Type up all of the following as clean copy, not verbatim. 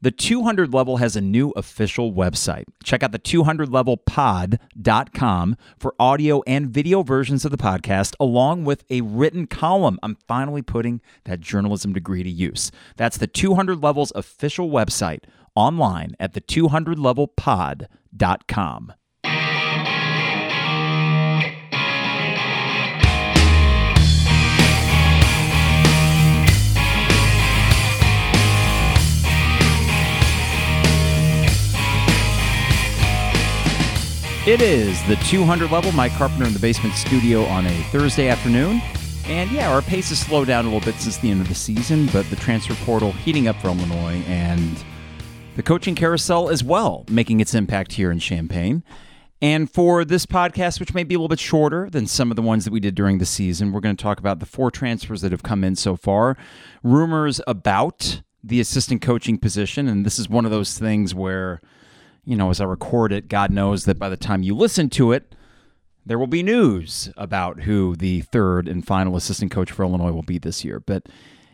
The 200 Level has a new official website. Check out the 200levelpod.com for audio and video versions of the podcast, along with a written column. I'm finally putting that journalism degree to use. That's the 200 Level's official website, online at the 200levelpod.com. It is the 200 Level, Mike Carpenter in the basement studio on a Thursday afternoon. And yeah, our pace has slowed down a little bit since the end of the season, but the transfer portal heating up for Illinois and the coaching carousel as well, making its impact here in Champaign. And for this podcast, which may be a little bit shorter than some of the ones that we did during the season, we're going to talk about the 4 transfers that have come in so far, rumors about the assistant coaching position, and this is one of those things where, you know, as I record it, God knows that by the time you listen to it, there will be news about who the third and final assistant coach for Illinois will be this year. But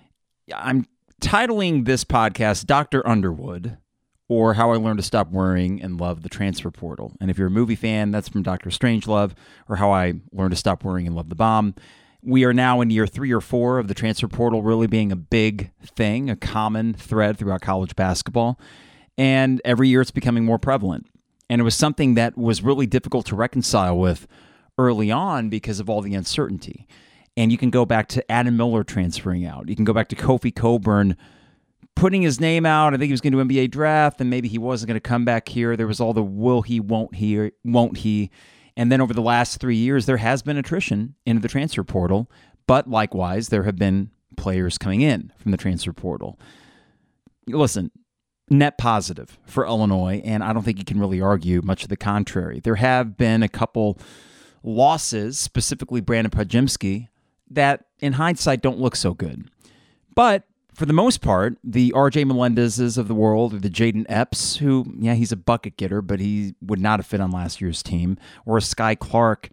I'm titling this podcast Dr. Underwood, or How I Learned to Stop Worrying and Love the Transfer Portal. And if you're a movie fan, that's from Dr. Strangelove, or How I Learned to Stop Worrying and Love the Bomb. We are now in year 3 or 4 of the transfer portal really being a big thing, a common thread throughout college basketball. And every year it's becoming more prevalent. And it was something that was really difficult to reconcile with early on because of all the uncertainty. And you can go back to Adam Miller transferring out. You can go back to Kofi Cockburn putting his name out. I think he was going to do NBA draft, and maybe he wasn't going to come back here. There was all the will he, won't he. And then over the last 3 years, there has been attrition into the transfer portal. But likewise, there have been players coming in from the transfer portal. Listen, net positive for Illinois, and I don't think you can really argue much of the contrary. There have been a couple losses, specifically Brandon Podziemski, that in hindsight don't look so good. But for the most part, the RJ Melendezes of the world, or the Jaden Epps, who, yeah, he's a bucket getter, but he would not have fit on last year's team, or a Sky Clark,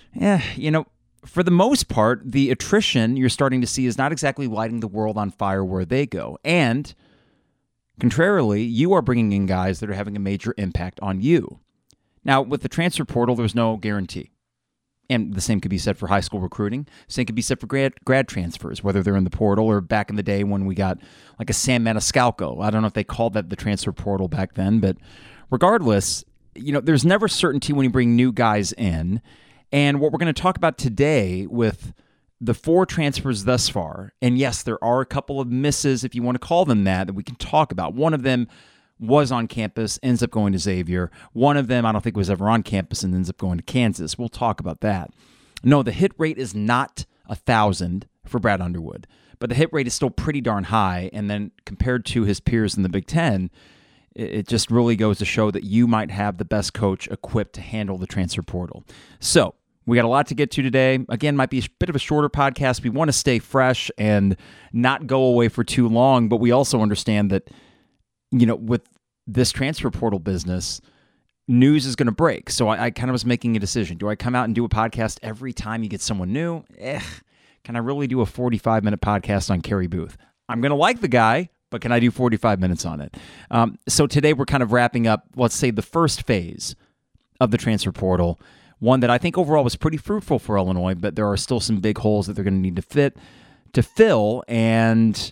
for the most part, the attrition you're starting to see is not exactly lighting the world on fire where they go. And contrarily, you are bringing in guys that are having a major impact on you. Now, with the transfer portal, there's no guarantee. And the same could be said for high school recruiting. Same could be said for grad transfers, whether they're in the portal or back in the day when we got like a Sam Maniscalco. I don't know if they called that the transfer portal back then, but regardless, there's never certainty when you bring new guys in. And what we're going to talk about today with the 4 transfers thus far, and yes, there are a couple of misses, if you want to call them that we can talk about. One of them was on campus, ends up going to Xavier. One of them I don't think was ever on campus and ends up going to Kansas. We'll talk about that. No, the hit rate is not 1,000 for Brad Underwood, but the hit rate is still pretty darn high, and then compared to his peers in the Big Ten, it just really goes to show that you might have the best coach equipped to handle the transfer portal. So, we got a lot to get to today. Again, might be a bit of a shorter podcast. We want to stay fresh and not go away for too long, but we also understand that, with this transfer portal business, news is going to break. So I kind of was making a decision. Do I come out and do a podcast every time you get someone new? Can I really do a 45-minute podcast on Kerry Booth? I'm going to like the guy, but can I do 45 minutes on it? So today we're kind of wrapping up, let's say, the first phase of the transfer portal. One that I think overall was pretty fruitful for Illinois, but there are still some big holes that they're going to need to fill, and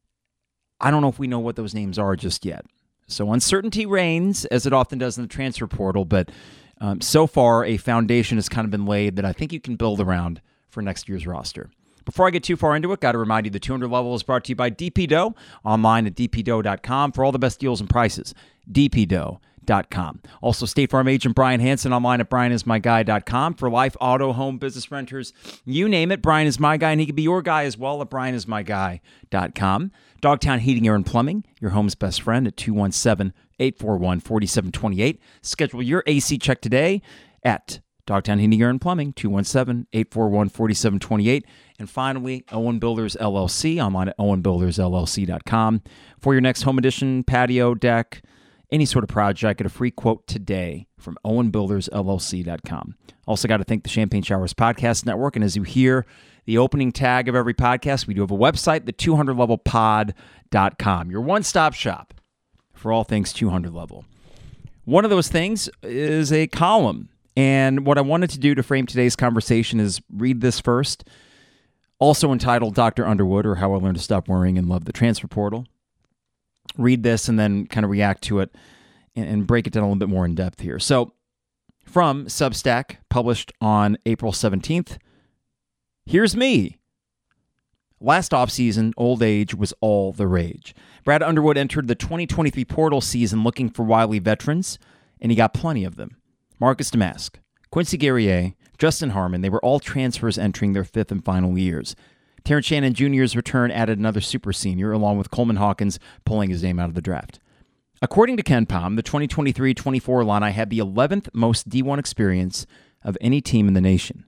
I don't know if we know what those names are just yet. So uncertainty reigns, as it often does in the transfer portal, but so far a foundation has kind of been laid that I think you can build around for next year's roster. Before I get too far into it, got to remind you the 200 Level is brought to you by DP Dough, online at dpdough.com for all the best deals and prices. dpdough.com. Also, State Farm agent Brian Hansen online at brianismyguy.com for life, auto, home, business renters. You name it, Brian is my guy, and he can be your guy as well at brianismyguy.com. Dogtown Heating, Air, and Plumbing, your home's best friend at 217-841-4728. Schedule your AC check today at Dogtown Heating, Air, and Plumbing, 217-841-4728. And finally, Owen Builders LLC, online at owenbuildersllc.com. For your next home addition, patio, deck, any sort of project, get a free quote today from owenbuildersllc.com. Also got to thank the Champagne Showers Podcast Network. And as you hear the opening tag of every podcast, we do have a website, the 200levelpod.com, your one-stop shop for all things 200 level. One of those things is a column. And what I wanted to do to frame today's conversation is read this first, also entitled Dr. Underwood, or How I Learned to Stop Worrying and Love the Transfer Portal. Read this and then kind of react to it and break it down a little bit more in depth here. So, from Substack, published on April 17th, here's me. Last offseason, old age was all the rage. Brad Underwood entered the 2023 portal season looking for wily veterans, and he got plenty of them. Marcus Damask, Quincy Guerrier, Justin Harmon, they were all transfers entering their fifth and final years. Terrence Shannon Jr.'s return added another super senior, along with Coleman Hawkins pulling his name out of the draft. According to KenPom, the 2023-24 Illini had the 11th most D1 experience of any team in the nation.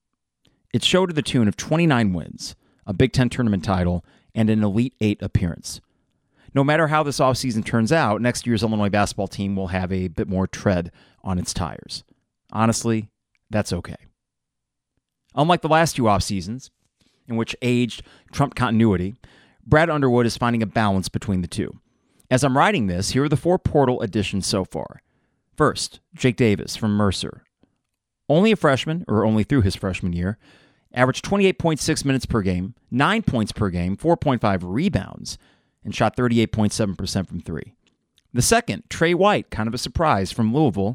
It showed to the tune of 29 wins, a Big Ten tournament title, and an Elite Eight appearance. No matter how this offseason turns out, next year's Illinois basketball team will have a bit more tread on its tires. Honestly, that's okay. Unlike the last two offseasons, in which age trumped continuity, Brad Underwood is finding a balance between the two. As I'm writing this, here are the four portal additions so far. First, Jake Davis from Mercer. Only a freshman, or only through his freshman year, averaged 28.6 minutes per game, 9 points per game, 4.5 rebounds, and shot 38.7% from three. The second, Trey White, kind of a surprise, from Louisville,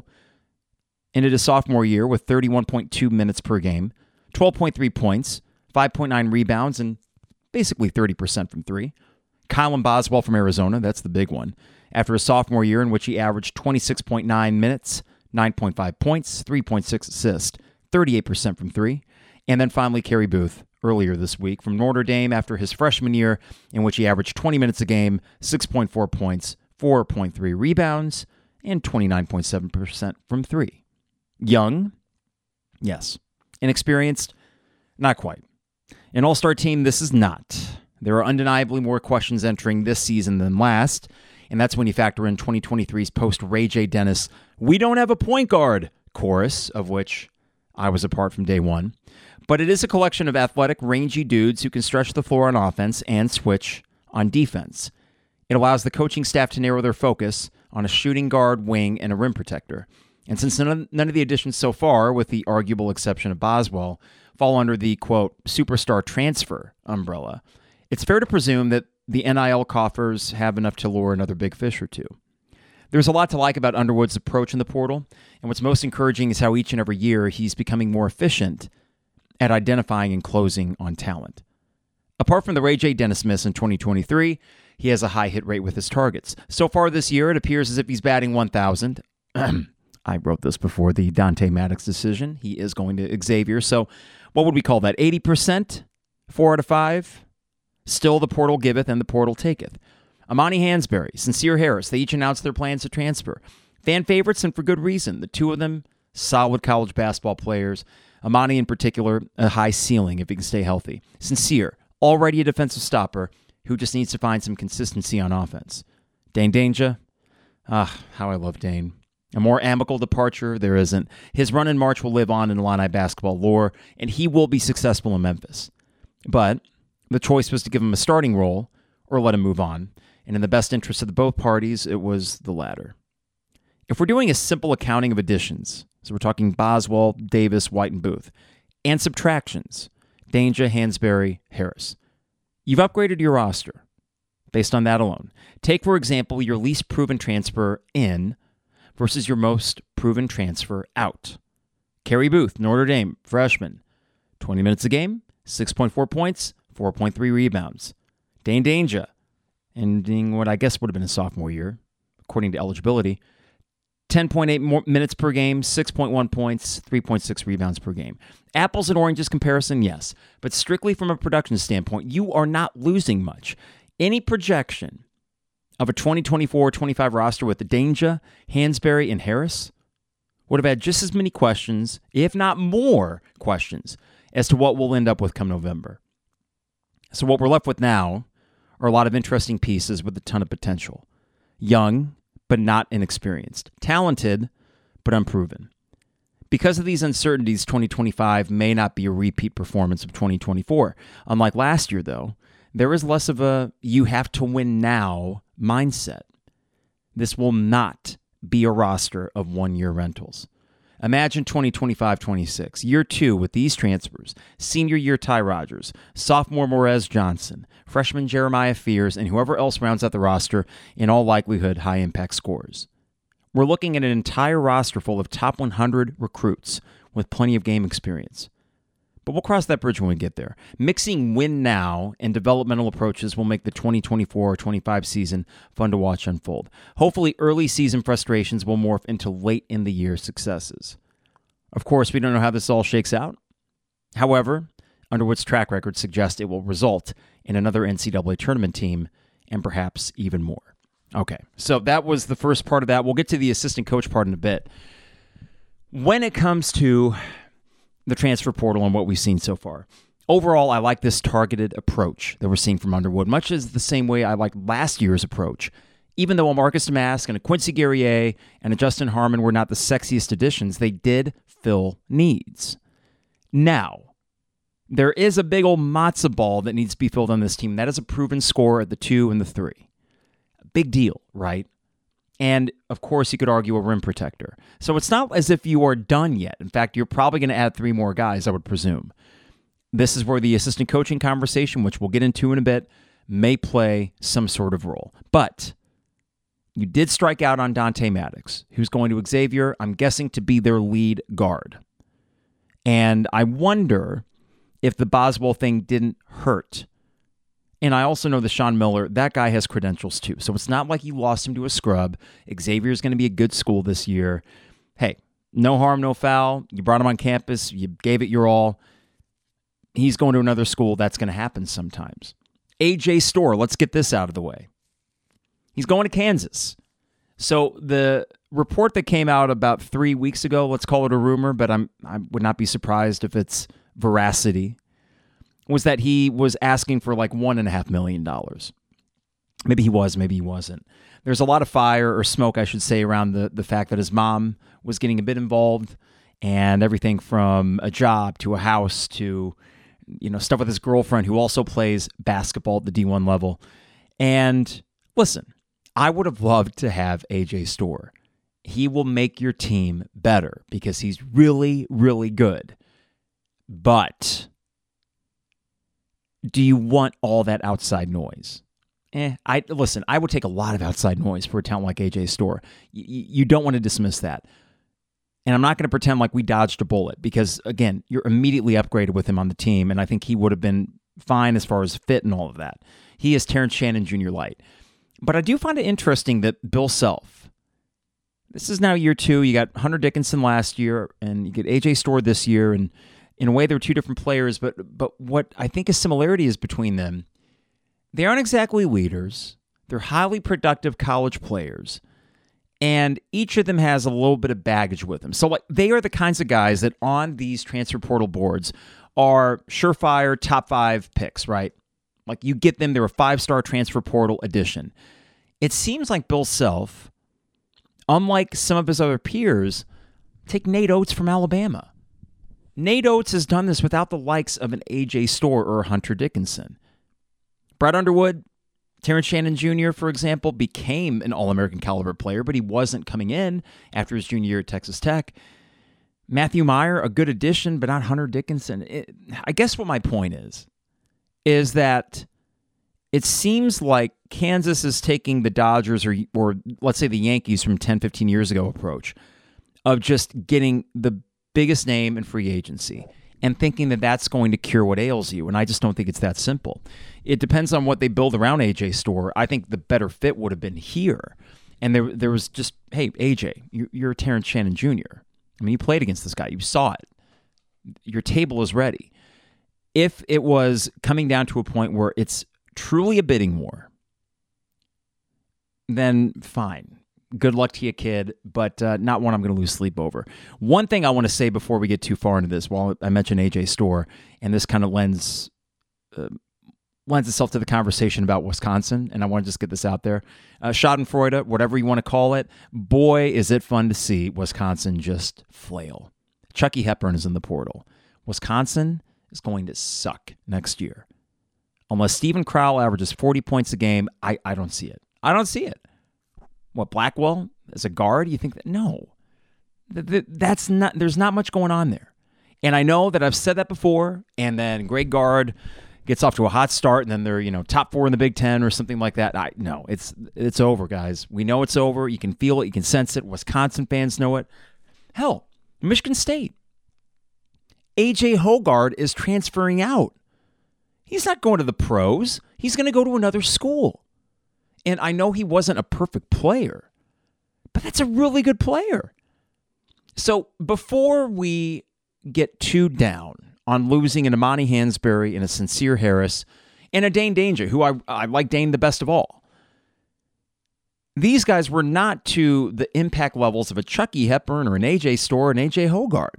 ended his sophomore year with 31.2 minutes per game, 12.3 points, 5.9 rebounds, and basically 30% from three. Kylan Boswell from Arizona, that's the big one, after his sophomore year in which he averaged 26.9 minutes, 9.5 points, 3.6 assists, 38% from three. And then finally, Kerry Booth, earlier this week from Notre Dame after his freshman year in which he averaged 20 minutes a game, 6.4 points, 4.3 rebounds, and 29.7% from three. Young? Yes. Inexperienced? Not quite. An all-star team, this is not. There are undeniably more questions entering this season than last, and that's when you factor in 2023's post-Ray J. Dennis, "We don't have a point guard" chorus, of which I was a part from day one. But it is a collection of athletic, rangy dudes who can stretch the floor on offense and switch on defense. It allows the coaching staff to narrow their focus on a shooting guard, wing, and a rim protector. And since none of the additions so far, with the arguable exception of Boswell, fall under the, quote, superstar transfer umbrella, it's fair to presume that the NIL coffers have enough to lure another big fish or two. There's a lot to like about Underwood's approach in the portal, and what's most encouraging is how each and every year he's becoming more efficient at identifying and closing on talent. Apart from the Ray J. Dennis miss in 2023, he has a high hit rate with his targets. So far this year, it appears as if he's batting 1,000. I wrote this before the Dante Maddox decision. He is going to Xavier. So what would we call that? 80%? 4 out of 5? Still the portal giveth and the portal taketh. Amani Hansberry, Sincere Harris, they each announced their plans to transfer. Fan favorites, and for good reason. The two of them, solid college basketball players. Amani in particular, a high ceiling if he can stay healthy. Sincere, already a defensive stopper who just needs to find some consistency on offense. Dane Danger, how I love Dane. A more amicable departure there isn't. His run in March will live on in Illini basketball lore, and he will be successful in Memphis. But the choice was to give him a starting role or let him move on. And in the best interest of both parties, it was the latter. If we're doing a simple accounting of additions, so we're talking Boswell, Davis, White, and Booth, and subtractions, Danger, Hansberry, Harris, you've upgraded your roster based on that alone. Take, for example, your least proven transfer in versus your most proven transfer out. Kerry Booth, Notre Dame, freshman, 20 minutes a game, 6.4 points, 4.3 rebounds. Dane Danger, ending what I guess would have been his sophomore year, according to eligibility, 10.8 minutes per game, 6.1 points, 3.6 rebounds per game. Apples and oranges comparison, yes. But strictly from a production standpoint, you are not losing much. Any projection of a 2024-25 roster with the Danger, Hansberry, and Harris would have had just as many questions, if not more questions, as to what we'll end up with come November. So what we're left with now are a lot of interesting pieces with a ton of potential. Young, but not inexperienced. Talented, but unproven. Because of these uncertainties, 2025 may not be a repeat performance of 2024. Unlike last year, though, there is less of a you have to win now mindset. This will not be a roster of one-year rentals. Imagine 2025-26, year 2 with these transfers: senior year Ty Rodgers, sophomore Morez Johnson, freshman Jeremiah Fears, and whoever else rounds out the roster, in all likelihood, high-impact scorers. We're looking at an entire roster full of top 100 recruits with plenty of game experience. But we'll cross that bridge when we get there. Mixing win now and developmental approaches will make the 2024-25 season fun to watch unfold. Hopefully, early season frustrations will morph into late in the year successes. Of course, we don't know how this all shakes out. However, Underwood's track record suggests it will result in another NCAA tournament team and perhaps even more. Okay, so that was the first part of that. We'll get to the assistant coach part in a bit. When it comes to the transfer portal and what we've seen so far, overall, I like this targeted approach that we're seeing from Underwood, much as the same way I liked last year's approach. Even though a Marcus Damask and a Quincy Guerrier and a Justin Harmon were not the sexiest additions, they did fill needs. Now, there is a big old matzo ball that needs to be filled on this team. That is a proven scorer at the 2 and the 3. Big deal, right? And, of course, you could argue a rim protector. So it's not as if you are done yet. In fact, you're probably going to add 3 more guys, I would presume. This is where the assistant coaching conversation, which we'll get into in a bit, may play some sort of role. But you did strike out on Dante Maddox, who's going to Xavier, I'm guessing, to be their lead guard. And I wonder if the Boswell thing didn't hurt. And I also know that Sean Miller, that guy has credentials too. So it's not like you lost him to a scrub. Xavier is going to be a good school this year. Hey, no harm, no foul. You brought him on campus. You gave it your all. He's going to another school. That's going to happen sometimes. AJ Storr, let's get this out of the way. He's going to Kansas. So the report that came out about 3 weeks ago, let's call it a rumor, but I would not be surprised if it's veracity, was that he was asking for like $1.5 million. Maybe he was, maybe he wasn't. There's a lot of fire or smoke, I should say, around the fact that his mom was getting a bit involved, and everything from a job to a house to, stuff with his girlfriend who also plays basketball at the D1 level. And listen, I would have loved to have AJ Storr. He will make your team better because he's really, really good. But do you want all that outside noise? I would take a lot of outside noise for a talent like AJ Storr. You don't want to dismiss that. And I'm not going to pretend like we dodged a bullet because, again, you're immediately upgraded with him on the team, and I think he would have been fine as far as fit and all of that. He is Terrence Shannon Jr. light. But I do find it interesting that Bill Self, this is now year 2. You got Hunter Dickinson last year, and you get AJ Storr this year, and in a way, they're 2 different players, but what I think a similarity is between them, they aren't exactly leaders. They're highly productive college players, and each of them has a little bit of baggage with them. So they are the kinds of guys that on these transfer portal boards are surefire top 5 picks, right? Like you get them, they're a 5-star transfer portal addition. It seems like Bill Self, unlike some of his other peers, take Nate Oates from Alabama. Nate Oates has done this without the likes of an A.J. Storr or a Hunter Dickinson. Brad Underwood, Terrence Shannon Jr., for example, became an All-American caliber player, but he wasn't coming in after his junior year at Texas Tech. Matthew Meyer, a good addition, but not Hunter Dickinson. I guess what my point is that it seems like Kansas is taking the Dodgers or let's say the Yankees from 10, 15 years ago approach of just getting the biggest name in free agency and thinking that that's going to cure what ails you. And I just don't think it's that simple. It depends on what they build around AJ Storr. I think the better fit would have been here. And there was just, hey, AJ, you're Terrence Shannon Jr. I mean, you played against this guy. You saw it. Your table is ready. If it was coming down to a point where it's truly a bidding war, then fine. Good luck to you, kid, but not one I'm going to lose sleep over. One thing I want to say before we get too far into this, while I mentioned AJ Storr, and this kind of lends itself to the conversation about Wisconsin, and I want to just get this out there. Schadenfreude, whatever you want to call it, boy, is it fun to see Wisconsin just flail. Chucky Hepburn is in the portal. Wisconsin is going to suck next year. Unless Stephen Crowell averages 40 points a game, I don't see it. I don't see it. Blackwell as a guard? You think that? No. That's not. There's not much going on there. And I know that I've said that before, and then Greg Gard gets off to a hot start, and then they're, top 4 in the Big Ten or something like that. No, it's over, guys. We know it's over. You can feel it. You can sense it. Wisconsin fans know it. Hell, Michigan State. A.J. Hoggard is transferring out. He's not going to the pros. He's going to go to another school. And I know he wasn't a perfect player, but that's a really good player. So before we get too down on losing an Amani Hansberry and a Sincere Harris and a Dane Danger, who I like Dane the best of all, these guys were not to the impact levels of a Chucky Hepburn or an A.J. Storr and A.J. Hoggard.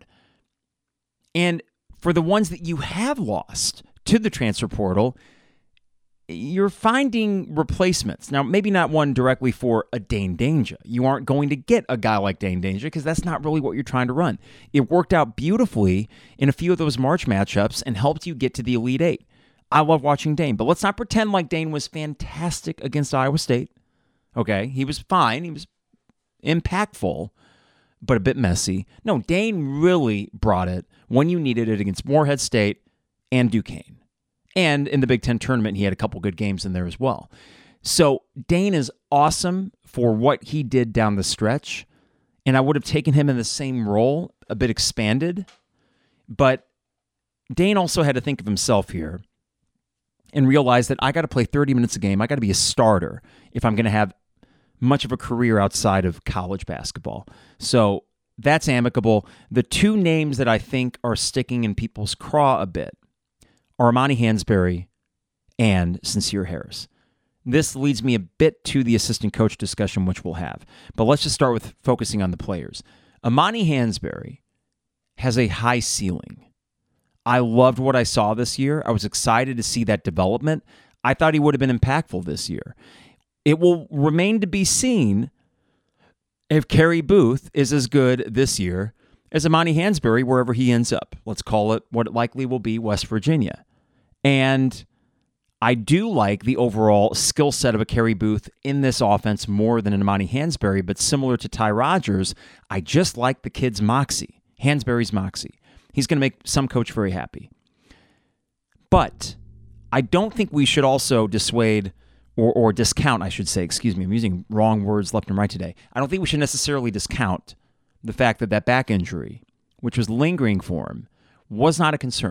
And for the ones that you have lost to the transfer portal, you're finding replacements. Now, maybe not one directly for a Dane Danger. You aren't going to get a guy like Dane Danger because that's not really what you're trying to run. It worked out beautifully in a few of those March matchups and helped you get to the Elite Eight. I love watching Dane, but let's not pretend like Dane was fantastic against Iowa State. Okay, he was fine. He was impactful, but a bit messy. No, Dane really brought it when you needed it against Morehead State and Duquesne. And in the Big Ten tournament, he had a couple good games in there as well. So Dane is awesome for what he did down the stretch. And I would have taken him in the same role, a bit expanded. But Dane also had to think of himself here and realize that I got to play 30 minutes a game. I got to be a starter if I'm going to have much of a career outside of college basketball. So that's amicable. The two names that I think are sticking in people's craw a bit are Amani Hansberry and Sincere Harris. This leads me a bit to the assistant coach discussion, which we'll have. But let's just start with focusing on the players. Amani Hansberry has a high ceiling. I loved what I saw this year. I was excited to see that development. I thought he would have been impactful this year. It will remain to be seen if Kerry Booth is as good this year as Amani Hansberry wherever he ends up. Let's call it what it likely will be, West Virginia. And I do like the overall skill set of a Kerry Booth in this offense more than an Amani Hansberry, but similar to Ty Rodgers, I just like the kid's moxie, Hansberry's moxie. He's going to make some coach very happy. But I don't think we should also dissuade or discount, I should say, I'm using wrong words left and right today. I don't think we should necessarily discount the fact that back injury, which was lingering for him, was not a concern.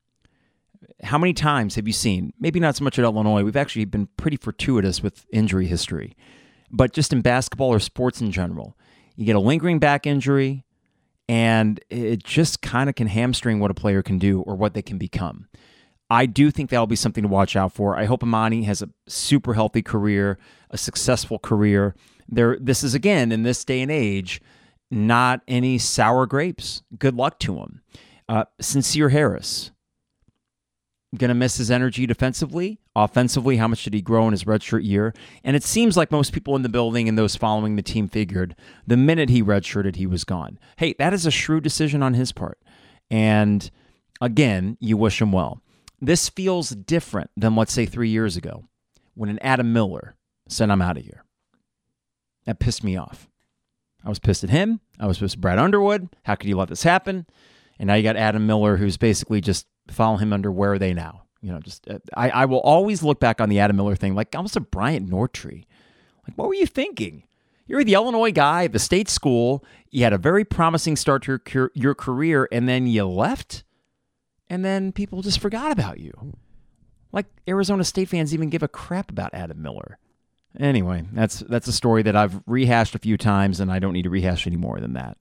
How many times have you seen, maybe not so much at Illinois, we've actually been pretty fortuitous with injury history, but just in basketball or sports in general, you get a lingering back injury, and it just kind of can hamstring what a player can do or what they can become. I do think that'll be something to watch out for. I hope Amani has a super healthy career, a successful career. This is, again, in this day and age, not any sour grapes. Good luck to him. Sincere Harris, going to miss his energy defensively. Offensively, how much did he grow in his redshirt year? And it seems like most people in the building and those following the team figured the minute he redshirted, he was gone. Hey, that is a shrewd decision on his part. And again, you wish him well. This feels different than, let's say, 3 years ago when an Adam Miller said, I'm out of here. That pissed me off. I was pissed at him. I was pissed at Brad Underwood. How could you let this happen? And now you got Adam Miller, who's basically just following him under where are they now? I will always look back on the Adam Miller thing like almost a Bryant Nortree. Like, what were you thinking? You're the Illinois guy at the state school. You had a very promising start to your career, and then you left, and then people just forgot about you. Like Arizona State fans even give a crap about Adam Miller. Anyway, that's a story that I've rehashed a few times, and I don't need to rehash any more than that.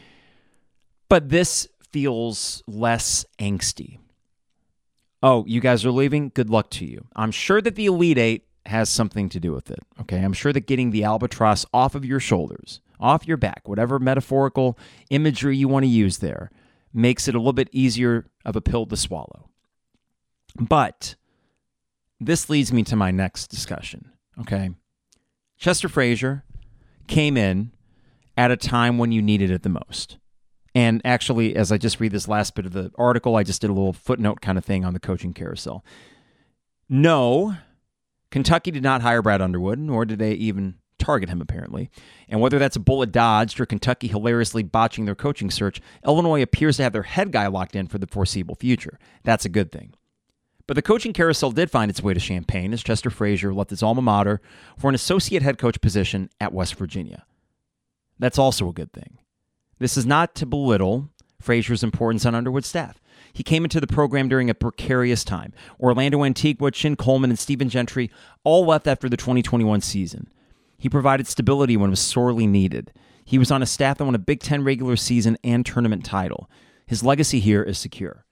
But this feels less angsty. Oh, you guys are leaving? Good luck to you. I'm sure that the Elite Eight has something to do with it. Okay, I'm sure that getting the albatross off of your shoulders, off your back, whatever metaphorical imagery you want to use there, makes it a little bit easier of a pill to swallow. But this leads me to my next discussion. Okay, Chester Frazier came in at a time when you needed it the most. And actually, as I just read this last bit of the article, I just did a little footnote kind of thing on the coaching carousel. No, Kentucky did not hire Brad Underwood, nor did they even target him, apparently. And whether that's a bullet dodged or Kentucky hilariously botching their coaching search, Illinois appears to have their head guy locked in for the foreseeable future. That's a good thing. But the coaching carousel did find its way to Champaign as Chester Frazier left his alma mater for an associate head coach position at West Virginia. That's also a good thing. This is not to belittle Frazier's importance on Underwood's staff. He came into the program during a precarious time. Orlando Antigua, Chin Coleman, and Stephen Gentry all left after the 2021 season. He provided stability when it was sorely needed. He was on a staff that won a Big Ten regular season and tournament title. His legacy here is secure.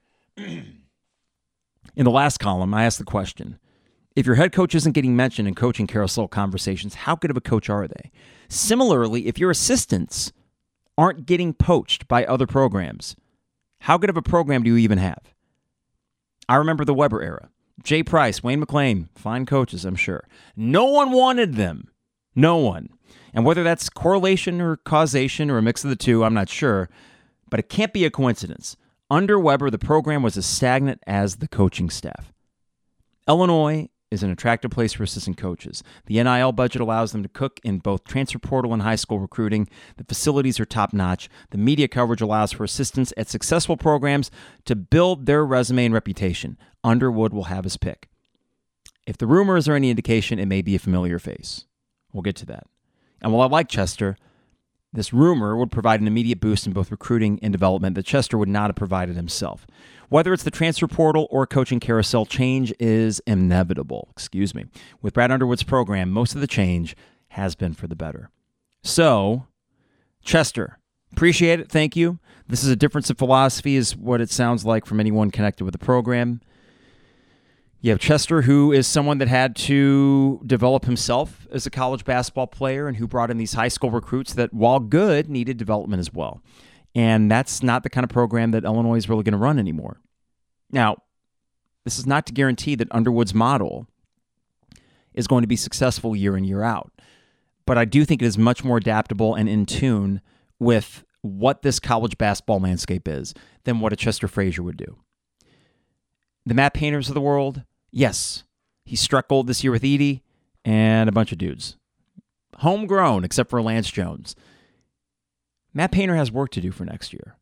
In the last column, I asked the question, if your head coach isn't getting mentioned in coaching carousel conversations, how good of a coach are they? Similarly, if your assistants aren't getting poached by other programs, how good of a program do you even have? I remember the Weber era. Jay Price, Wayne McLean, fine coaches, I'm sure. No one wanted them. No one. And whether that's correlation or causation or a mix of the two, I'm not sure. But it can't be a coincidence. Under Weber, the program was as stagnant as the coaching staff. Illinois is an attractive place for assistant coaches. The NIL budget allows them to cook in both transfer portal and high school recruiting. The facilities are top-notch. The media coverage allows for assistants at successful programs to build their resume and reputation. Underwood will have his pick. If the rumors are any indication, it may be a familiar face. We'll get to that. And while I like Chester, this rumor would provide an immediate boost in both recruiting and development that Chester would not have provided himself. Whether it's the transfer portal or coaching carousel, change is inevitable. With Brad Underwood's program, most of the change has been for the better. So, Chester, appreciate it. Thank you. This is a difference of philosophy is what it sounds like from anyone connected with the program. You have Chester, who is someone that had to develop himself as a college basketball player and who brought in these high school recruits that, while good, needed development as well. And that's not the kind of program that Illinois is really going to run anymore. Now, this is not to guarantee that Underwood's model is going to be successful year in, year out. But I do think it is much more adaptable and in tune with what this college basketball landscape is than what a Chester Frazier would do. The Matt Painters of the world, yes, he struck gold this year with Edey and a bunch of dudes. Homegrown, except for Lance Jones. Matt Painter has work to do for next year.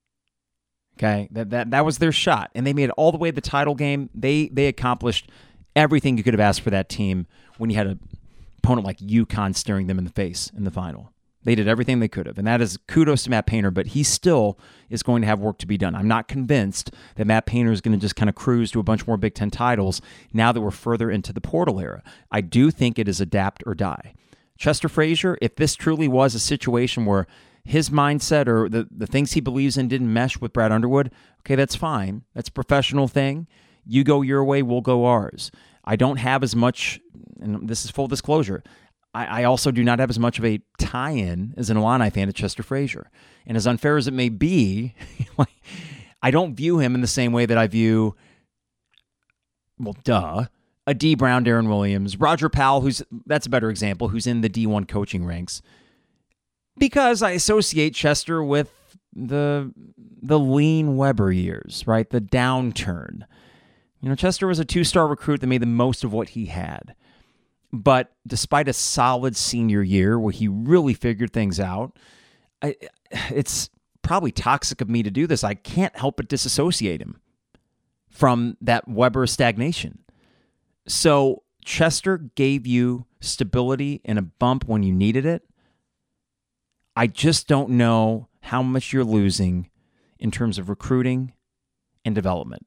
Okay, that was their shot, and they made it all the way to the title game. They accomplished everything you could have asked for that team when you had an opponent like UConn staring them in the face in the final. They did everything they could have, and that is kudos to Matt Painter, but he still is going to have work to be done. I'm not convinced that Matt Painter is going to just kind of cruise to a bunch more Big Ten titles now that we're further into the portal era. I do think it is adapt or die. Chester Frazier, if this truly was a situation where his mindset or the things he believes in didn't mesh with Brad Underwood, okay, that's fine. That's a professional thing. You go your way, we'll go ours. I don't have as much, and this is full disclosure, I also do not have as much of a tie-in as an Illini fan to Chester Frazier. And as unfair as it may be, I don't view him in the same way that I view, a D. Brown, Darren Williams, Roger Powell, that's a better example, who's in the D1 coaching ranks. Because I associate Chester with the lean Weber years, right? The downturn. Chester was a 2-star recruit that made the most of what he had. But despite a solid senior year where he really figured things out, it's probably toxic of me to do this. I can't help but disassociate him from that Weber stagnation. So Chester gave you stability and a bump when you needed it. I just don't know how much you're losing in terms of recruiting and development,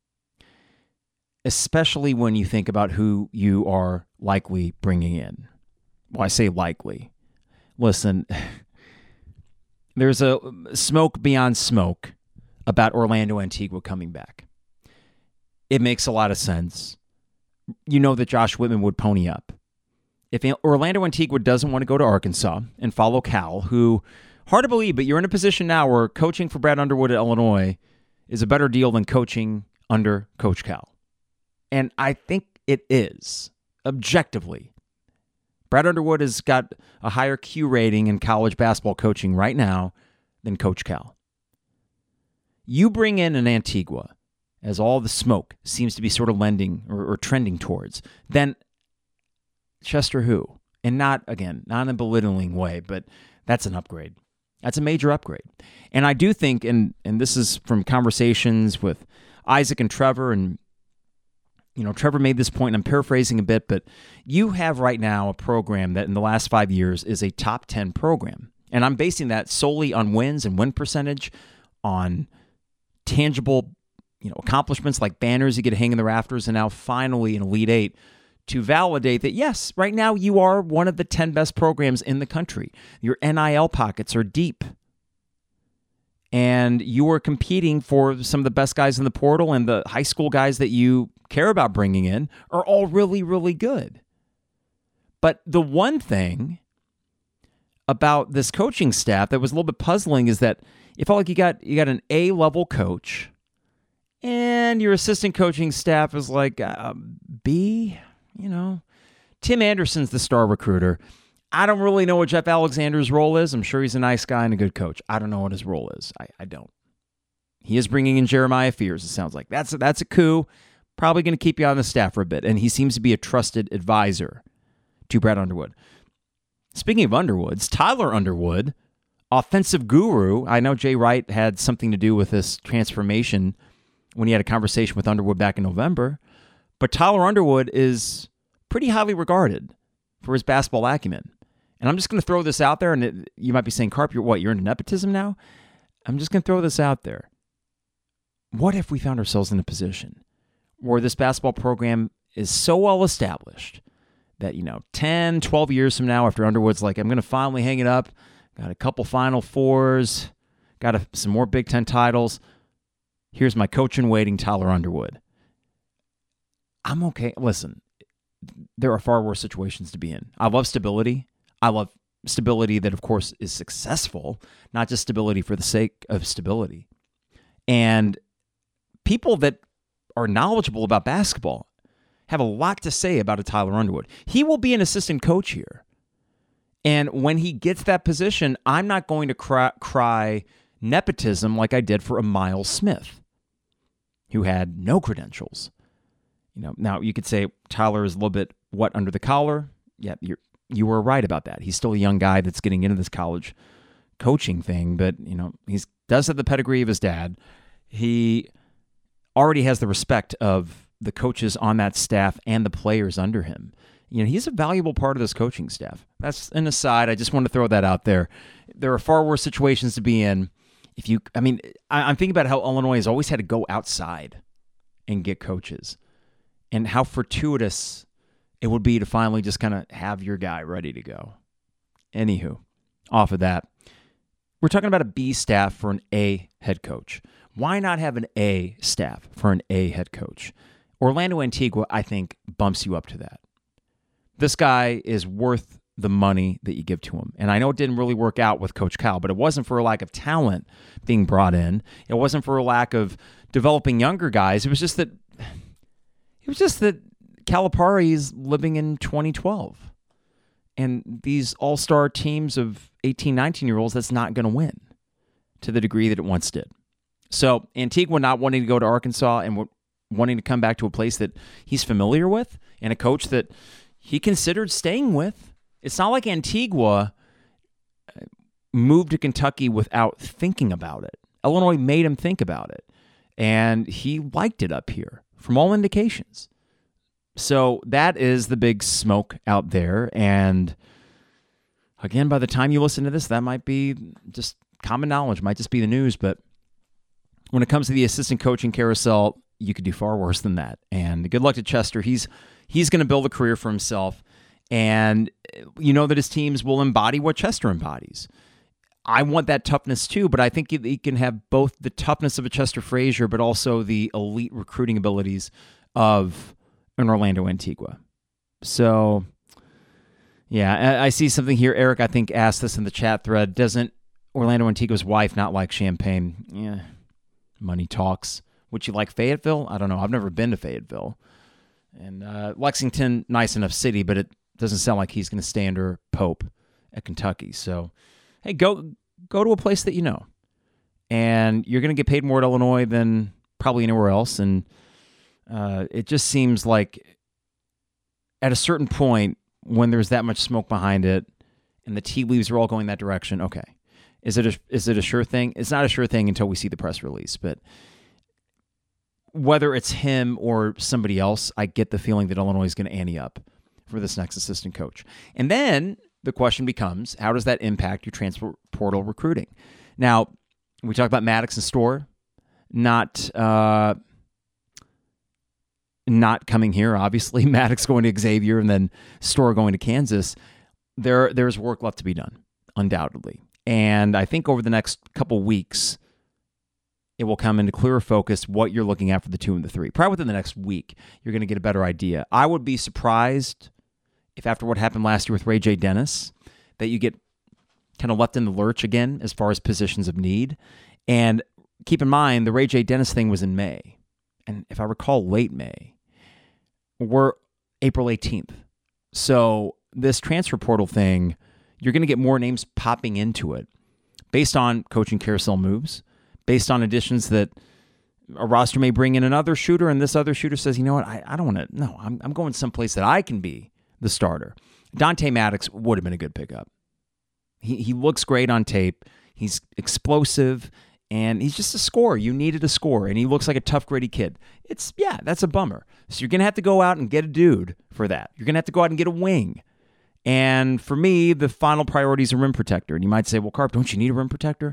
especially when you think about who you are likely bringing in. Well, I say likely. Listen, there's a smoke beyond smoke about Orlando Antigua coming back. It makes a lot of sense. You know that Josh Whitman would pony up. If Orlando Antigua doesn't want to go to Arkansas and follow Cal, who, hard to believe, but you're in a position now where coaching for Brad Underwood at Illinois is a better deal than coaching under Coach Cal. And I think it is, objectively. Brad Underwood has got a higher Q rating in college basketball coaching right now than Coach Cal. You bring in an Antigua, as all the smoke seems to be sort of lending or trending towards, then Chester who? And not in a belittling way, but that's an upgrade. That's a major upgrade. And I do think, and this is from conversations with Isaac and Trevor, and Trevor made this point, and I'm paraphrasing a bit, but you have right now a program that in the last 5 years is a top 10 program. And I'm basing that solely on wins and win percentage, on tangible accomplishments like banners you get to hang in the rafters, and now finally an Elite Eight, to validate that, yes, right now you are one of the 10 best programs in the country. Your NIL pockets are deep. And you are competing for some of the best guys in the portal, and the high school guys that you care about bringing in are all really, really good. But the one thing about this coaching staff that was a little bit puzzling is that it felt like you got an A-level coach, and your assistant coaching staff is like B. Tim Anderson's the star recruiter. I don't really know what Jeff Alexander's role is. I'm sure he's a nice guy and a good coach. I don't know what his role is. I don't. He is bringing in Jeremiah Fears, it sounds like. That's a coup. Probably going to keep you on the staff for a bit. And he seems to be a trusted advisor to Brad Underwood. Speaking of Underwoods, Tyler Underwood, offensive guru. I know Jay Wright had something to do with this transformation when he had a conversation with Underwood back in November. But Tyler Underwood is pretty highly regarded for his basketball acumen. And I'm just going to throw this out there, and you might be saying, Carp, you're into nepotism now? I'm just going to throw this out there. What if we found ourselves in a position where this basketball program is so well established that, 10, 12 years from now, after Underwood's like, I'm going to finally hang it up, got a couple Final Fours, got some more Big Ten titles, here's my coach in waiting, Tyler Underwood. I'm okay. Listen, there are far worse situations to be in. I love stability. I love stability that, of course, is successful, not just stability for the sake of stability. And people that are knowledgeable about basketball have a lot to say about a Tyler Underwood. He will be an assistant coach here. And when he gets that position, I'm not going to cry nepotism like I did for a Miles Smith, who had no credentials. Now you could say Tyler is a little bit under the collar. Yeah, you were right about that. He's still a young guy that's getting into this college coaching thing, but he does have the pedigree of his dad. He already has the respect of the coaches on that staff and the players under him. He's a valuable part of this coaching staff. That's an aside. I just want to throw that out there. There are far worse situations to be in. I'm thinking about how Illinois has always had to go outside and get coaches, and how fortuitous it would be to finally just kind of have your guy ready to go. Anywho, off of that, we're talking about a B staff for an A head coach. Why not have an A staff for an A head coach? Orlando Antigua, I think, bumps you up to that. This guy is worth the money that you give to him. And I know it didn't really work out with Coach Cal, but it wasn't for a lack of talent being brought in. It wasn't for a lack of developing younger guys. It was just that Calipari is living in 2012. And these all-star teams of 18, 19-year-olds, that's not going to win to the degree that it once did. So Antigua not wanting to go to Arkansas and wanting to come back to a place that he's familiar with and a coach that he considered staying with. It's not like Antigua moved to Kentucky without thinking about it. Illinois made him think about it, and he liked it up here from all indications. So that is the big smoke out there. And again, by the time you listen to this, that might be just common knowledge, might just be the news. But when it comes to the assistant coaching carousel, you could do far worse than that. And good luck to Chester. He's going to build a career for himself. And you know that his teams will embody what Chester embodies. I want that toughness too, but I think he can have both the toughness of a Chester Frazier, but also the elite recruiting abilities of an Orlando Antigua. So, yeah, I see something here. Eric, I think, asked this in the chat thread. Doesn't Orlando Antigua's wife not like Champaign? Yeah, money talks. Would you like Fayetteville? I don't know. I've never been to Fayetteville. And Lexington, nice enough city, but it doesn't sound like he's going to stay under Pope at Kentucky. So, hey, go to a place that you know. And you're going to get paid more at Illinois than probably anywhere else. And it just seems like at a certain point, when there's that much smoke behind it and the tea leaves are all going that direction, okay. Is it a sure thing? It's not a sure thing until we see the press release, but whether it's him or somebody else, I get the feeling that Illinois is going to ante up for this next assistant coach. And then the question becomes, how does that impact your transfer portal recruiting? Now, we talk about Maddox and Storr not coming here, obviously. Maddox going to Xavier and then Storr going to Kansas. There's work left to be done, undoubtedly. And I think over the next couple weeks, it will come into clearer focus what you're looking at for the 2 and the 3. Probably within the next week, you're going to get a better idea. I would be surprised if after what happened last year with Ray J. Dennis, that you get kind of left in the lurch again as far as positions of need. And keep in mind, the Ray J. Dennis thing was in May. And if I recall, late May. We're April 18th. So this transfer portal thing, you're going to get more names popping into it based on coaching carousel moves, based on additions that a roster may bring in another shooter, and this other shooter says, you know what, I don't want to, no, I'm going someplace that I can be the starter. Dante Maddox would have been a good pickup. He looks great on tape. He's explosive, and he's just a scorer. You needed a scorer, and he looks like a tough, gritty kid. That's a bummer. So you're going to have to go out and get a dude for that. You're going to have to go out and get a wing. And for me, the final priority is a rim protector. And you might say, well, Carp, don't you need a rim protector?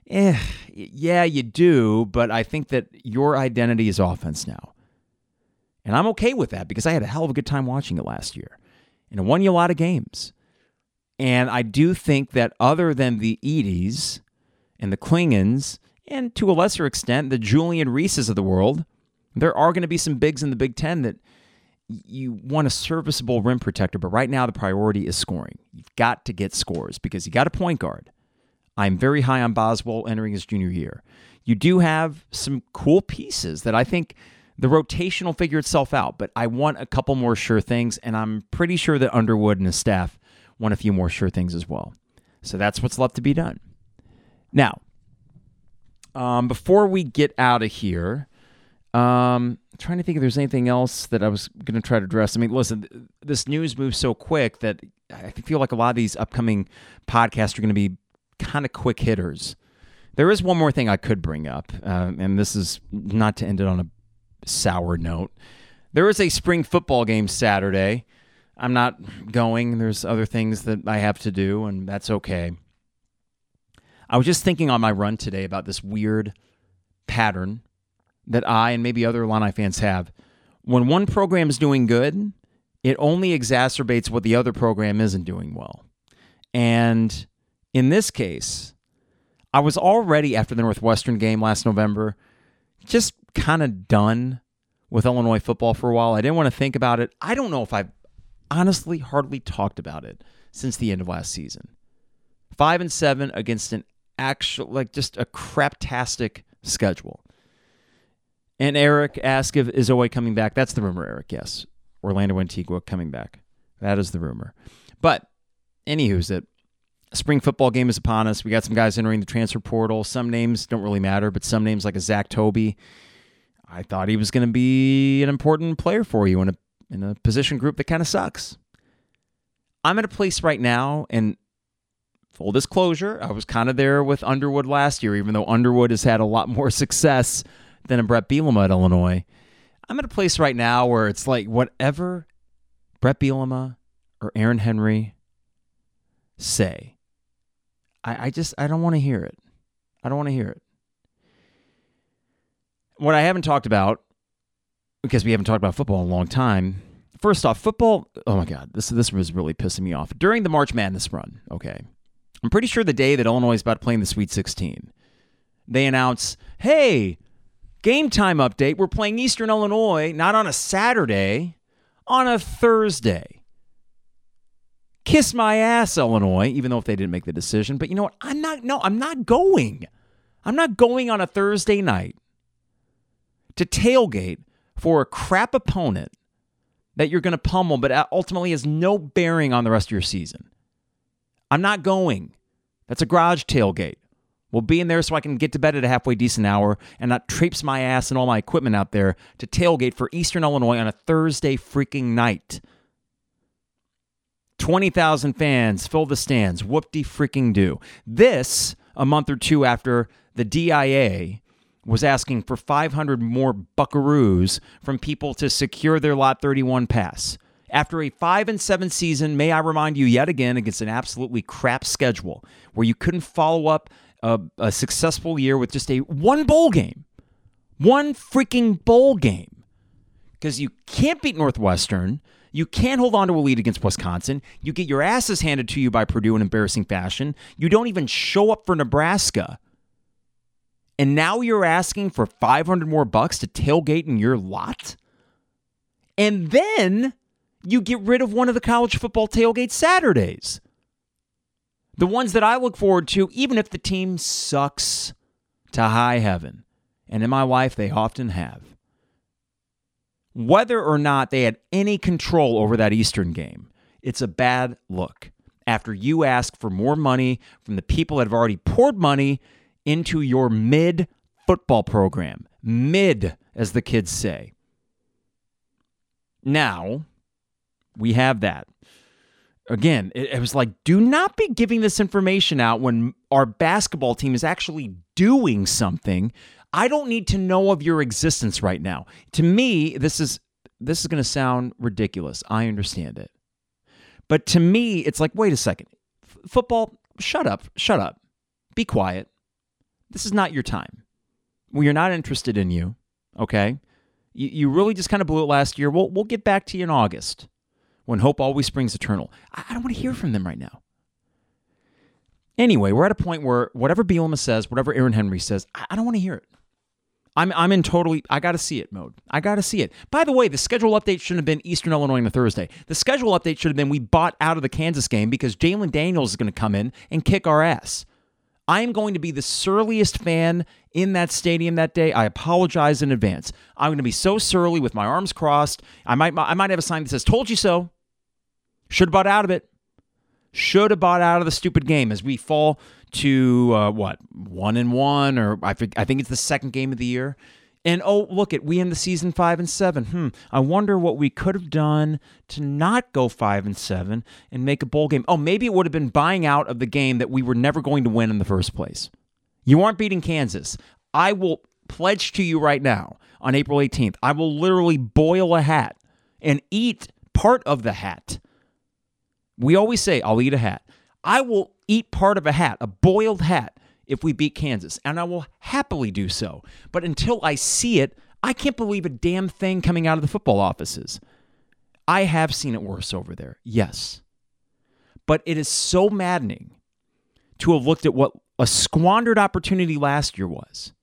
Yeah, you do, but I think that your identity is offense now. And I'm okay with that because I had a hell of a good time watching it last year. And it won you a lot of games. And I do think that other than the Edys and the Klingons, and to a lesser extent, the Julian Reeses of the world, there are going to be some bigs in the Big Ten that you want a serviceable rim protector, but right now the priority is scoring. You've got to get scores because you got a point guard. I'm very high on Boswell entering his junior year. You do have some cool pieces that I think the rotation will figure itself out, but I want a couple more sure things, and I'm pretty sure that Underwood and his staff want a few more sure things as well. So that's what's left to be done. Now, before we get out of here, I'm trying to think if there's anything else that I was going to try to address. I mean, listen, this news moves so quick that I feel like a lot of these upcoming podcasts are going to be kind of quick hitters. There is one more thing I could bring up, and this is not to end it on a sour note. There is a spring football game Saturday. I'm not going. There's other things that I have to do, and that's okay. I was just thinking on my run today about this weird pattern that I and maybe other Illini fans have. When one program is doing good, it only exacerbates what the other program isn't doing well. And in this case, I was already, after the Northwestern game last November, just kind of done with Illinois football for a while. I didn't want to think about it. I don't know if I've honestly hardly talked about it since the end of last season. 5-7 against an actual, just a craptastic schedule. And Eric asked if is Oweh coming back. That's the rumor, Eric, yes. Orlando Antigua coming back. That is the rumor. But, anywho's it. Spring football game is upon us. We got some guys entering the transfer portal. Some names don't really matter, but some names like a Zach Toby, I thought he was going to be an important player for you in a position group that kind of sucks. I'm at a place right now, and full disclosure, I was kind of there with Underwood last year, even though Underwood has had a lot more success than a Brett Bielema at Illinois. I'm at a place right now where it's like whatever Brett Bielema or Aaron Henry say, I don't want to hear it. I don't want to hear it. What I haven't talked about, because we haven't talked about football in a long time, first off, football, oh my God, this was really pissing me off. During the March Madness run, okay, I'm pretty sure the day that Illinois is about to play in the Sweet 16, they announce, hey, game time update, we're playing Eastern Illinois, not on a Saturday, on a Thursday. Kiss my ass, Illinois, even though if they didn't make the decision. But you know what? I'm not going. I'm not going on a Thursday night to tailgate for a crap opponent that you're going to pummel, but ultimately has no bearing on the rest of your season. I'm not going. That's a garage tailgate. We'll be in there so I can get to bed at a halfway decent hour and not traipse my ass and all my equipment out there to tailgate for Eastern Illinois on a Thursday freaking night. 20,000 fans, fill the stands, whoop-de-freaking-do. This, a month or two after the DIA was asking for 500 more buckaroos from people to secure their Lot 31 pass. After a 5-7 season, may I remind you yet again, against an absolutely crap schedule, where you couldn't follow up a successful year with just one bowl game. One freaking bowl game. Because you can't beat Northwestern. You can't hold on to a lead against Wisconsin. You get your asses handed to you by Purdue in embarrassing fashion. You don't even show up for Nebraska. And now you're asking for 500 more bucks to tailgate in your lot? And then you get rid of one of the college football tailgate Saturdays. The ones that I look forward to, even if the team sucks to high heaven. And in my life, they often have. Whether or not they had any control over that Eastern game, it's a bad look. After you ask for more money from the people that have already poured money into your mid-football program. Mid, as the kids say. Now, we have that. Again, it was like, do not be giving this information out when our basketball team is actually doing something. I don't need to know of your existence right now. To me, this is going to sound ridiculous. I understand it. But to me, it's like, wait a second. Football, shut up. Be quiet. This is not your time. We are not interested in you, okay? You really just kind of blew it last year. We'll get back to you in August when hope always springs eternal. I don't want to hear from them right now. Anyway, we're at a point where whatever Bielema says, whatever Aaron Henry says, I don't want to hear it. I'm in totally, I got to see it mode. I got to see it. By the way, the schedule update shouldn't have been Eastern Illinois on a Thursday. The schedule update should have been we bought out of the Kansas game because Jalen Daniels is going to come in and kick our ass. I am going to be the surliest fan in that stadium that day. I apologize in advance. I'm going to be so surly with my arms crossed. I might have a sign that says, "Told you so." Should have bought out of it. Should have bought out of the stupid game as we fall to 1-1, or I think it's the second game of the year. And oh, look we end the season 5-7. I wonder what we could have done to not go 5-7 and make a bowl game. Oh, maybe it would have been buying out of the game that we were never going to win in the first place. You aren't beating Kansas. I will pledge to you right now on April 18th, I will literally boil a hat and eat part of the hat. We always say, I'll eat a hat. I will eat part of a hat, a boiled hat, if we beat Kansas, and I will happily do so. But until I see it, I can't believe a damn thing coming out of the football offices. I have seen it worse over there, yes. But it is so maddening to have looked at what a squandered opportunity last year was.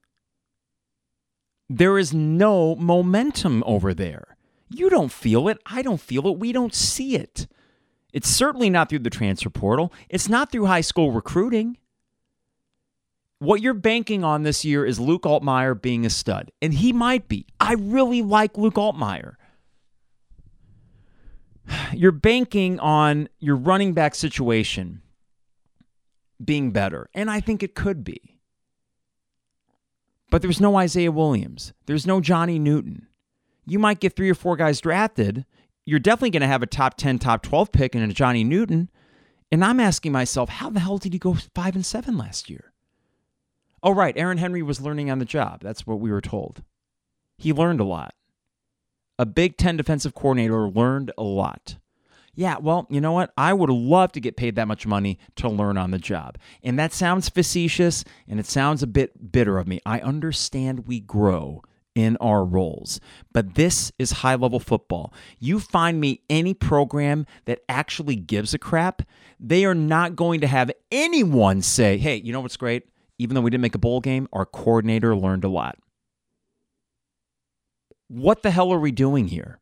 There is no momentum over there. You don't feel it. I don't feel it. We don't see it. It's certainly not through the transfer portal. It's not through high school recruiting. What you're banking on this year is Luke Altmaier being a stud. And he might be. I really like Luke Altmaier. You're banking on your running back situation being better. And I think it could be. But there's no Isaiah Williams. There's no Johnny Newton. You might get 3 or 4 guys drafted. You're definitely going to have a top 10, top 12 pick in a Johnny Newton. And I'm asking myself, how the hell did he go 5-7 last year? Oh, right. Aaron Henry was learning on the job. That's what we were told. He learned a lot. A Big Ten defensive coordinator learned a lot. Yeah, well, you know what? I would love to get paid that much money to learn on the job. And that sounds facetious, and it sounds a bit bitter of me. I understand we grow in our roles, but this is high-level football. You find me any program that actually gives a crap, they are not going to have anyone say, hey, you know what's great? Even though we didn't make a bowl game, our coordinator learned a lot. What the hell are we doing here?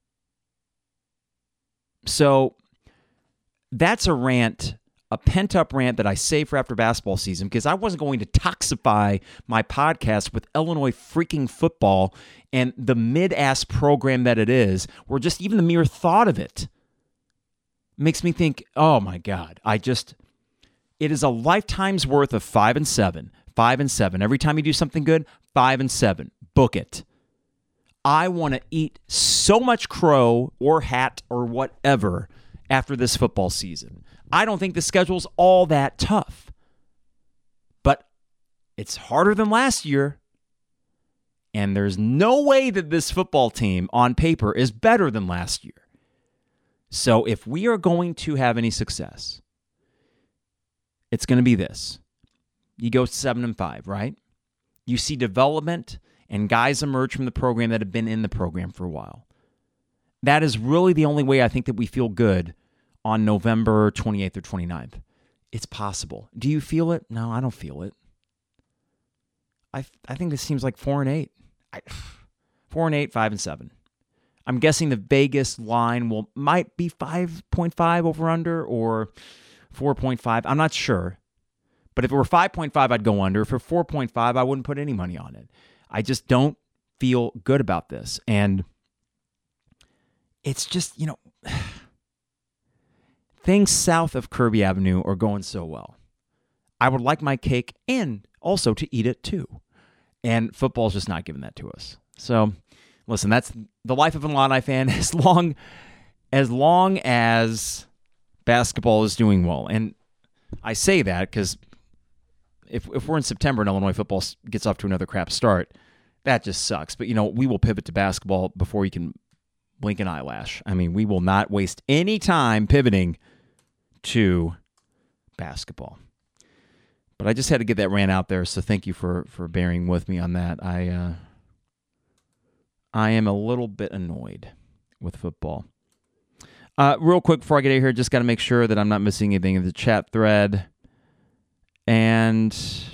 So that's a rant, a pent-up rant that I saved for after basketball season because I wasn't going to toxify my podcast with Illinois freaking football and the mid-ass program that it is, where just even the mere thought of it makes me think, oh my God, it is a lifetime's worth of 5-7. 5-7. Every time you do something good, 5-7. Book it. I want to eat so much crow or hat or whatever after this football season. I don't think the schedule's all that tough. But it's harder than last year. And there's no way that this football team on paper is better than last year. So if we are going to have any success, it's going to be this. You go 7-5, right? You see development and guys emerge from the program that have been in the program for a while. That is really the only way I think that we feel good on November 28th or 29th. It's possible. Do you feel it? No, I don't feel it. I think this seems like 4-8. 4-8, 5-7. I'm guessing the Vegas line might be 5.5 over under or 4.5. I'm not sure. But if it were 5.5, I'd go under. If it were 4.5, I wouldn't put any money on it. I just don't feel good about this. And it's just, things south of Kirby Avenue are going so well. I would like my cake and also to eat it too. And football's just not giving that to us. So, listen, that's the life of an Illini fan as long as basketball is doing well. And I say that because if we're in September and Illinois football gets off to another crap start, that just sucks. But, we will pivot to basketball before you can blink an eyelash. I mean, we will not waste any time pivoting to basketball. But I just had to get that rant out there, so thank you for bearing with me on that. I am a little bit annoyed with football. Real quick before I get out of here, just got to make sure that I'm not missing anything in the chat thread. And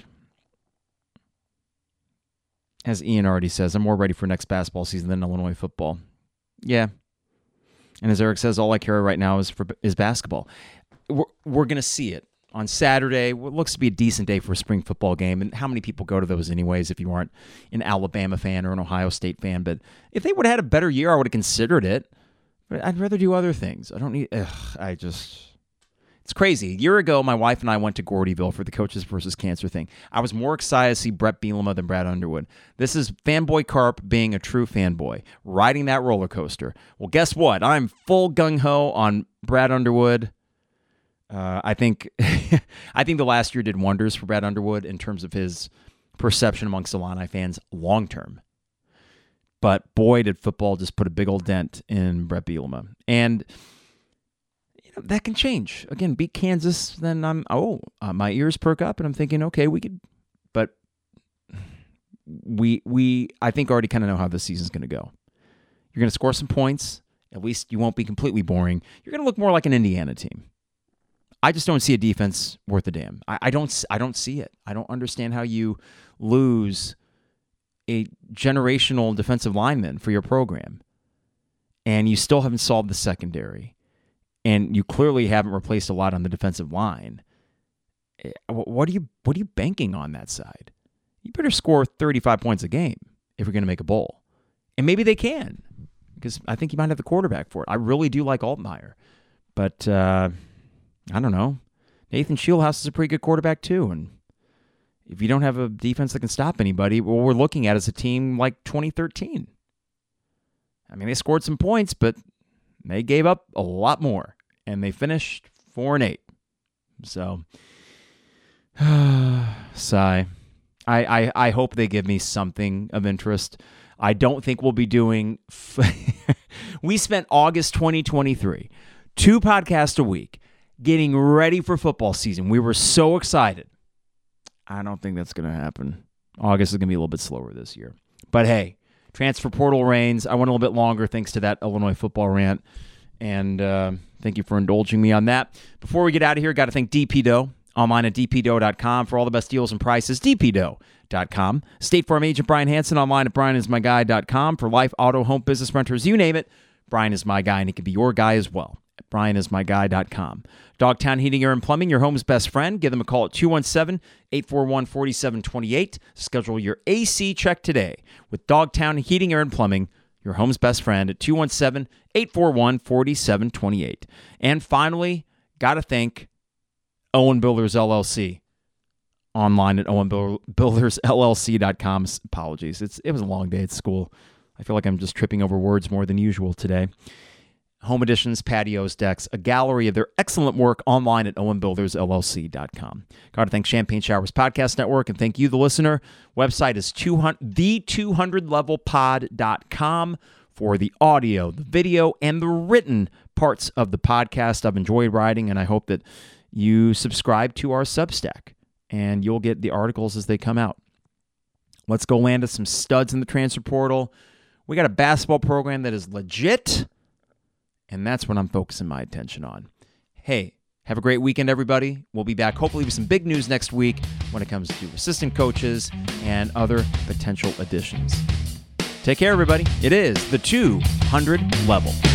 as Ian already says, I'm more ready for next basketball season than Illinois football. Yeah. And as Eric says, all I care right now is basketball. We're going to see it on Saturday. What looks to be a decent day for a spring football game. And how many people go to those anyways if you aren't an Alabama fan or an Ohio State fan? But if they would have had a better year, I would have considered it. But I'd rather do other things. I don't need... It's crazy. A year ago, my wife and I went to Gordyville for the Coaches versus Cancer thing. I was more excited to see Brett Bielema than Brad Underwood. This is fanboy Carp being a true fanboy, riding that roller coaster. Well, guess what? I'm full gung-ho on Brad Underwood. I think the last year did wonders for Brad Underwood in terms of his perception amongst Illini fans long-term. But boy, did football just put a big old dent in Brett Bielema. And that can change. Again, beat Kansas, then my ears perk up and I'm thinking, okay, we could, but we I think already kind of know how this season's going to go. You're going to score some points. At least you won't be completely boring. You're going to look more like an Indiana team. I just don't see a defense worth a damn. I don't see it. I don't understand how you lose a generational defensive lineman for your program and you still haven't solved the secondary. And you clearly haven't replaced a lot on the defensive line. What are you banking on that side? You better score 35 points a game if you're going to make a bowl. And maybe they can, because I think you might have the quarterback for it. I really do like Altmaier. But, I don't know. Nathan Shieldhouse is a pretty good quarterback too. And if you don't have a defense that can stop anybody, what we're looking at is a team like 2013. I mean, they scored some points, but they gave up a lot more, and they finished 4-8. So, sigh. I hope they give me something of interest. I don't think we'll be doing... We spent August 2023, 2 podcasts a week, getting ready for football season. We were so excited. I don't think that's going to happen. August is going to be a little bit slower this year. But hey, transfer portal reigns. I went a little bit longer thanks to that Illinois football rant. And thank you for indulging me on that. Before we get out of here, got to thank DP Dough. Online at dpdough.com for all the best deals and prices. dpdough.com. State Farm agent Brian Hansen online at brianismyguy.com for life, auto, home, business, renters, you name it. Brian is my guy, and he can be your guy as well at brianismyguy.com. Dogtown Heating, Air, and Plumbing, your home's best friend. Give them a call at 217-841-4728. Schedule your AC check today with Dogtown Heating, Air, and Plumbing, your home's best friend at 217-841-4728. And finally, got to thank Owen Builders LLC online at owenbuildersllc.com. Apologies. It was a long day at school. I feel like I'm just tripping over words more than usual today. home additions, patios, decks, a gallery of their excellent work online at owenbuildersllc.com. Got to thank Champagne Showers Podcast Network, and thank you, the listener. Website is the200levelpod.com for the audio, the video, and the written parts of the podcast. I've enjoyed writing, and I hope that you subscribe to our Substack, and you'll get the articles as they come out. Let's go land us some studs in the transfer portal. We got a basketball program that is legit, and that's what I'm focusing my attention on. Hey, have a great weekend, everybody. We'll be back hopefully with some big news next week when it comes to assistant coaches and other potential additions. Take care, everybody. It is the 200 level.